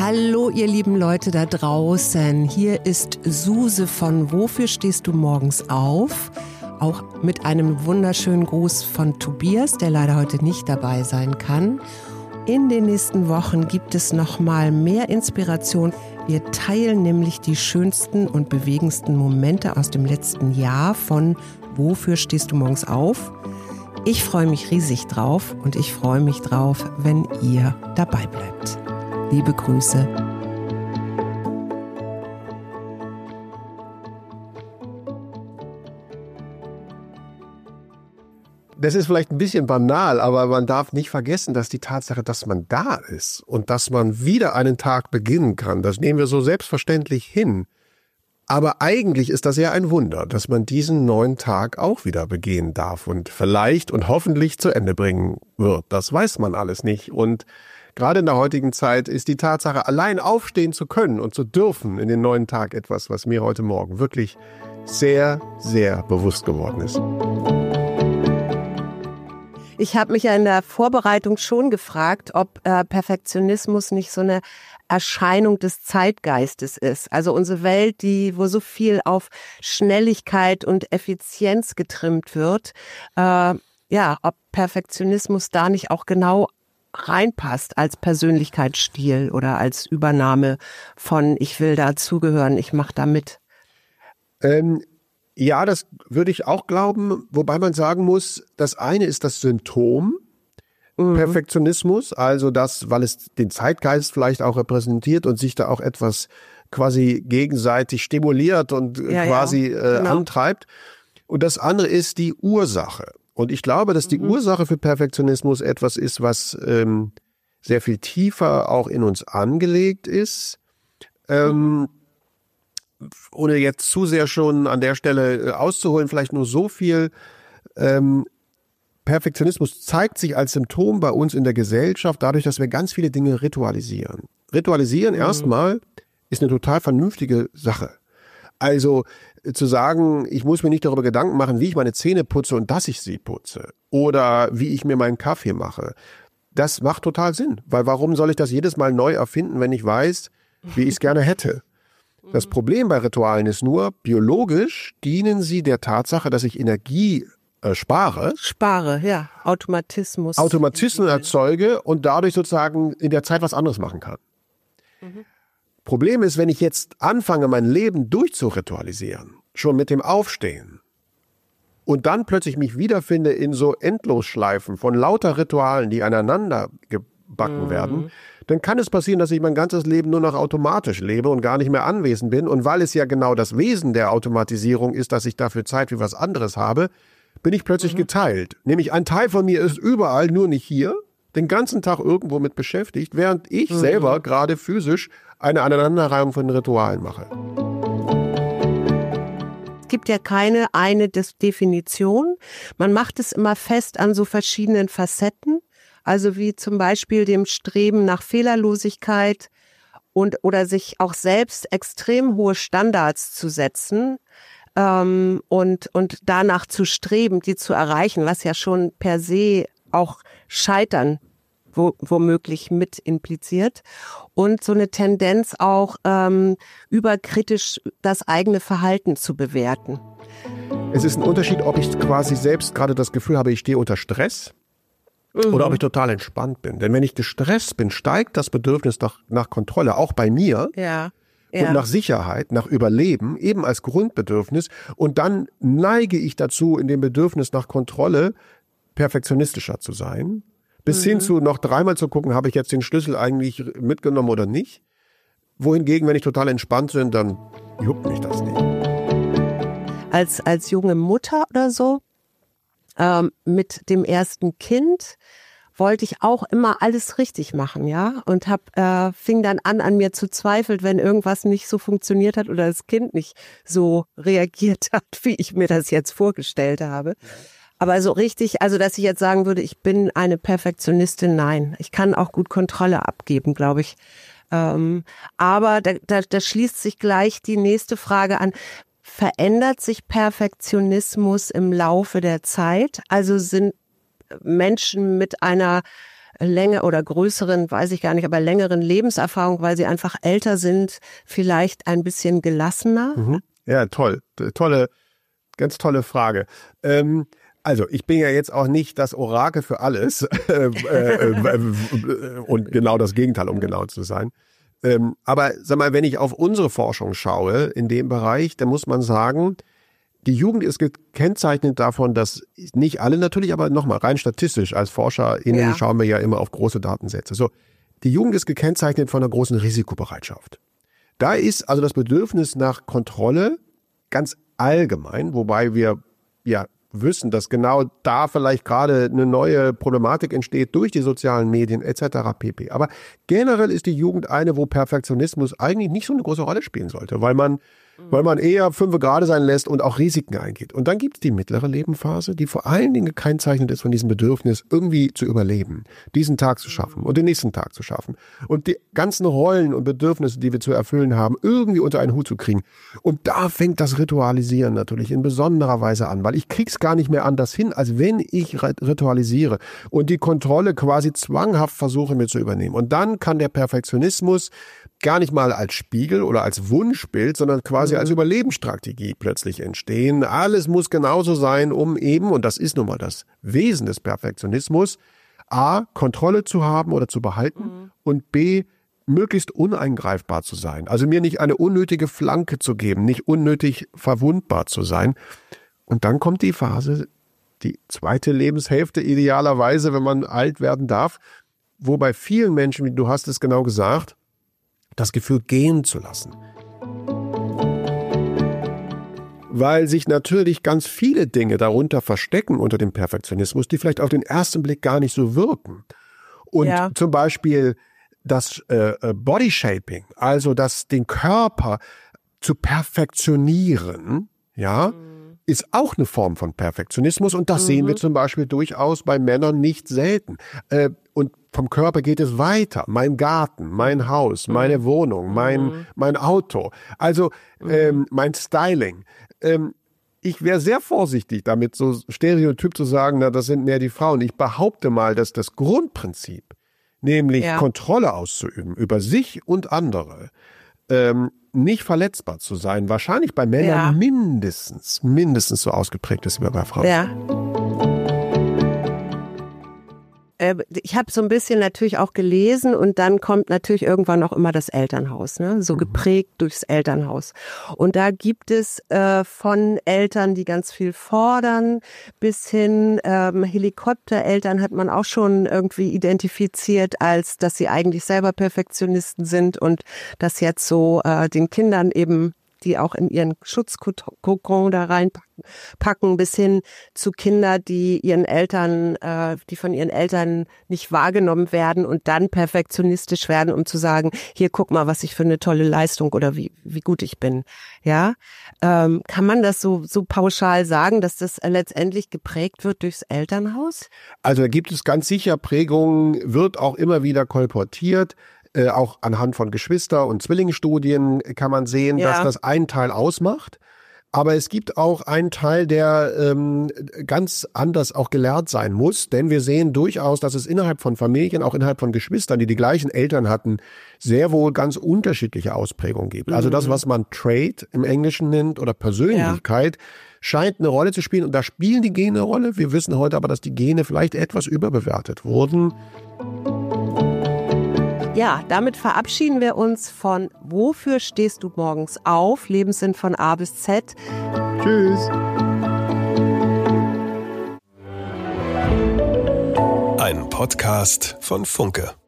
Hallo ihr lieben Leute da draußen, hier ist Suse von Wofür stehst du morgens auf? Auch mit einem wunderschönen Gruß von Tobias, der leider heute nicht dabei sein kann. In den nächsten Wochen gibt es noch mal mehr Inspiration. Wir teilen nämlich die schönsten und bewegendsten Momente aus dem letzten Jahr von Wofür stehst du morgens auf? Ich freue mich riesig drauf und ich freue mich drauf, wenn ihr dabei bleibt. Liebe Grüße. Das ist vielleicht ein bisschen banal, aber man darf nicht vergessen, dass die Tatsache, dass man da ist und dass man wieder einen Tag beginnen kann, das nehmen wir so selbstverständlich hin. Aber eigentlich ist das ja ein Wunder, dass man diesen neuen Tag auch wieder begehen darf und vielleicht und hoffentlich zu Ende bringen wird. Das weiß man alles nicht. Und gerade in der heutigen Zeit ist die Tatsache, allein aufstehen zu können und zu dürfen in den neuen Tag etwas, was mir heute Morgen wirklich sehr, sehr bewusst geworden ist. Ich habe mich ja in der Vorbereitung schon gefragt, ob Perfektionismus nicht so eine Erscheinung des Zeitgeistes ist. Also unsere Welt, wo so viel auf Schnelligkeit und Effizienz getrimmt wird, ob Perfektionismus da nicht auch genau reinpasst als Persönlichkeitsstil oder als Übernahme von ich will dazugehören, ich mache da mit. Ja, das würde ich auch glauben, wobei man sagen muss, das eine ist das Symptom, Perfektionismus, also das, weil es den Zeitgeist vielleicht auch repräsentiert und sich da auch etwas quasi gegenseitig stimuliert und genau. Antreibt. Und das andere ist die Ursache. Und ich glaube, dass die Ursache für Perfektionismus etwas ist, was sehr viel tiefer auch in uns angelegt ist. Ohne jetzt zu sehr schon an der Stelle auszuholen, vielleicht nur so viel. Perfektionismus zeigt sich als Symptom bei uns in der Gesellschaft dadurch, dass wir ganz viele Dinge ritualisieren. Ritualisieren erstmal ist eine total vernünftige Sache. Also zu sagen, ich muss mir nicht darüber Gedanken machen, wie ich meine Zähne putze und dass ich sie putze oder wie ich mir meinen Kaffee mache. Das macht total Sinn, weil warum soll ich das jedes Mal neu erfinden, wenn ich weiß, wie ich es gerne hätte? Das Problem bei Ritualen ist nur, biologisch dienen sie der Tatsache, dass ich Energie spare, Automatismen erzeuge und dadurch sozusagen in der Zeit was anderes machen kann. Problem ist, wenn ich jetzt anfange, mein Leben durchzuritualisieren, schon mit dem Aufstehen und dann plötzlich mich wiederfinde in so Endlosschleifen von lauter Ritualen, die aneinander gebacken werden, dann kann es passieren, dass ich mein ganzes Leben nur noch automatisch lebe und gar nicht mehr anwesend bin. Und weil es ja genau das Wesen der Automatisierung ist, dass ich dafür Zeit für was anderes habe, bin ich plötzlich geteilt. Nämlich ein Teil von mir ist überall, nur nicht hier, den ganzen Tag irgendwo mit beschäftigt, während ich selber gerade physisch eine Aneinanderreihung von Ritualen mache. Es gibt ja keine eine Definition. Man macht es immer fest an so verschiedenen Facetten. Also wie zum Beispiel dem Streben nach Fehlerlosigkeit oder sich auch selbst extrem hohe Standards zu setzen und danach zu streben, die zu erreichen, was ja schon per se auch Scheitern womöglich mit impliziert. Und so eine Tendenz auch überkritisch das eigene Verhalten zu bewerten. Es ist ein Unterschied, ob ich quasi selbst gerade das Gefühl habe, ich stehe unter Stress. Oder ob ich total entspannt bin. Denn wenn ich gestresst bin, steigt das Bedürfnis nach Kontrolle, auch bei mir. Ja. Und nach Sicherheit, nach Überleben, eben als Grundbedürfnis. Und dann neige ich dazu, in dem Bedürfnis nach Kontrolle perfektionistischer zu sein. Bis hin zu noch dreimal zu gucken, habe ich jetzt den Schlüssel eigentlich mitgenommen oder nicht. Wohingegen, wenn ich total entspannt bin, dann juckt mich das nicht. Als junge Mutter oder so, mit dem ersten Kind wollte ich auch immer alles richtig machen, ja, und fing dann an mir zu zweifeln, wenn irgendwas nicht so funktioniert hat oder das Kind nicht so reagiert hat, wie ich mir das jetzt vorgestellt habe. Aber so richtig, also dass ich jetzt sagen würde, ich bin eine Perfektionistin, nein. Ich kann auch gut Kontrolle abgeben, glaube ich. Aber da schließt sich gleich die nächste Frage an. Verändert sich Perfektionismus im Laufe der Zeit? Also sind Menschen mit einer länger oder größeren, weiß ich gar nicht, aber längeren Lebenserfahrung, weil sie einfach älter sind, vielleicht ein bisschen gelassener? Ja, toll. Ganz tolle Frage. Also, ich bin ja jetzt auch nicht das Orakel für alles und genau das Gegenteil, um genau zu sein. Aber sag mal, wenn ich auf unsere Forschung schaue in dem Bereich, dann muss man sagen, die Jugend ist gekennzeichnet davon, dass nicht alle natürlich, aber nochmal rein statistisch als ForscherInnen schauen wir ja immer auf große Datensätze. So, die Jugend ist gekennzeichnet von einer großen Risikobereitschaft. Da ist also das Bedürfnis nach Kontrolle ganz allgemein, wobei wir ja wissen, dass genau da vielleicht gerade eine neue Problematik entsteht durch die sozialen Medien etc. pp. Aber generell ist die Jugend eine, wo Perfektionismus eigentlich nicht so eine große Rolle spielen sollte, weil man eher 5 Grade sein lässt und auch Risiken eingeht. Und dann gibt es die mittlere Lebensphase, die vor allen Dingen gekennzeichnet ist von diesem Bedürfnis, irgendwie zu überleben, diesen Tag zu schaffen und den nächsten Tag zu schaffen und die ganzen Rollen und Bedürfnisse, die wir zu erfüllen haben, irgendwie unter einen Hut zu kriegen. Und da fängt das Ritualisieren natürlich in besonderer Weise an, weil ich krieg's gar nicht mehr anders hin, als wenn ich ritualisiere und die Kontrolle quasi zwanghaft versuche mir zu übernehmen. Und dann kann der Perfektionismus gar nicht mal als Spiegel oder als Wunschbild, sondern quasi als Überlebensstrategie plötzlich entstehen. Alles muss genauso sein, um eben, und das ist nun mal das Wesen des Perfektionismus, A, Kontrolle zu haben oder zu behalten und B, möglichst uneingreifbar zu sein. Also mir nicht eine unnötige Flanke zu geben, nicht unnötig verwundbar zu sein. Und dann kommt die Phase, die zweite Lebenshälfte idealerweise, wenn man alt werden darf, wo bei vielen Menschen, wie du hast es genau gesagt, das Gefühl gehen zu lassen. Weil sich natürlich ganz viele Dinge darunter verstecken unter dem Perfektionismus, die vielleicht auf den ersten Blick gar nicht so wirken. Und zum Beispiel das Bodyshaping, also den Körper zu perfektionieren, ist auch eine Form von Perfektionismus und das sehen wir zum Beispiel durchaus bei Männern nicht selten. Und vom Körper geht es weiter. Mein Garten, mein Haus, meine Wohnung, mein Auto, also mein Styling. Ich wäre sehr vorsichtig damit, so stereotyp zu sagen, na, das sind mehr die Frauen. Ich behaupte mal, dass das Grundprinzip, nämlich Kontrolle auszuüben über sich und andere, nicht verletzbar zu sein, wahrscheinlich bei Männern mindestens so ausgeprägt ist wie bei Frauen. Ja. Ich habe so ein bisschen natürlich auch gelesen und dann kommt natürlich irgendwann auch immer das Elternhaus, ne? So geprägt durchs Elternhaus. Und da gibt es von Eltern, die ganz viel fordern, bis hin Helikoptereltern hat man auch schon irgendwie identifiziert, als dass sie eigentlich selber Perfektionisten sind und das jetzt so den Kindern eben, die auch in ihren Schutzkokon da reinpacken, bis hin zu Kindern, die von ihren Eltern nicht wahrgenommen werden und dann perfektionistisch werden, um zu sagen, hier guck mal, was ich für eine tolle Leistung oder wie gut ich bin. Ja, kann man das so pauschal sagen, dass das letztendlich geprägt wird durchs Elternhaus? Also da gibt es ganz sicher Prägungen, wird auch immer wieder kolportiert. Auch anhand von Geschwister- und Zwillingsstudien kann man sehen, dass das einen Teil ausmacht. Aber es gibt auch einen Teil, der ganz anders auch gelernt sein muss. Denn wir sehen durchaus, dass es innerhalb von Familien, auch innerhalb von Geschwistern, die die gleichen Eltern hatten, sehr wohl ganz unterschiedliche Ausprägungen gibt. Also das, was man Trait im Englischen nennt oder Persönlichkeit, scheint eine Rolle zu spielen. Und da spielen die Gene eine Rolle. Wir wissen heute aber, dass die Gene vielleicht etwas überbewertet wurden. Ja, damit verabschieden wir uns von Wofür stehst du morgens auf? Lebenssinn von A bis Z. Tschüss. Ein Podcast von Funke.